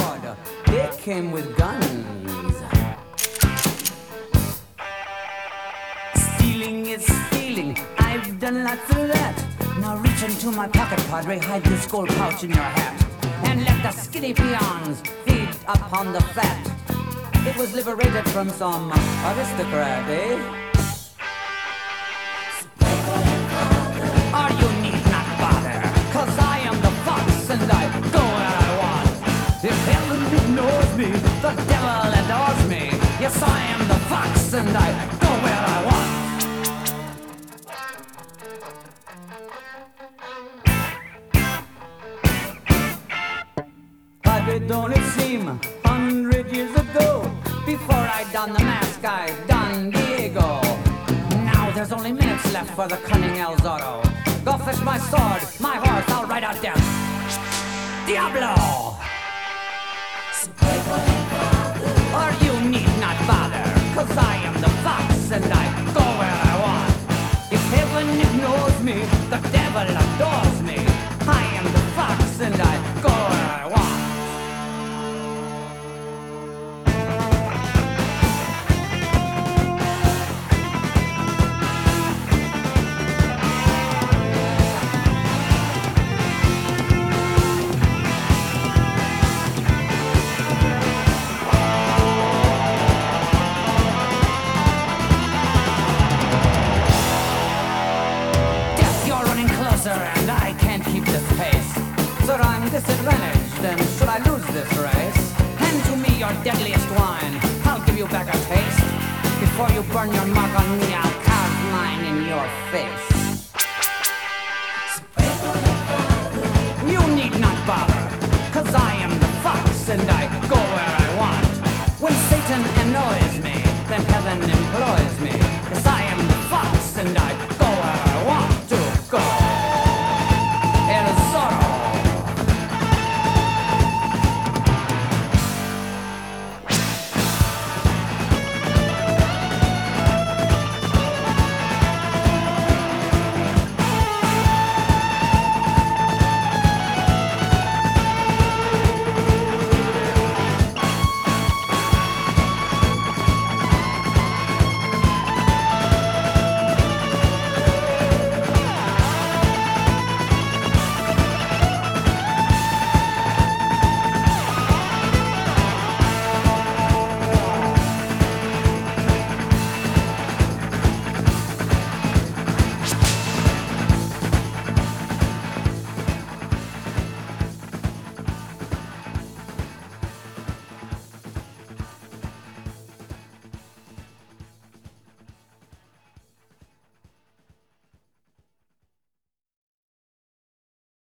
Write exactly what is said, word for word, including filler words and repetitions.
sword, they came with guns. Stealing is stealing, I've done lots of that. Now reach into my pocket, Padre, hide this gold pouch in your hat, and let the skinny peons feed upon the fat. It was liberated from some aristocrat, eh? Or you need not bother, cause I am the fox and I go where I want. If heaven ignores me, the devil adores me. Yes, I am the fox and I go where I want. Don't it seem hundred years ago, before I donned the mask I donned Diego. Now there's only minutes left for the cunning El Zorro. Go fetch my sword, my horse, I'll ride out death. Diablo! Or you need not bother, cause I am the fox and I go where I want. If heaven ignores me, the devil adores me. I am the fox and I go where I want. And I can't keep this pace. Sir, I'm disadvantaged, and should I lose this race? Hand to me your deadliest wine, I'll give you back a taste. Before you burn your mark on me, I'll carve mine in your face. You need not bother, cause I am the fox and I go where I want. When Satan annoys me, then heaven employs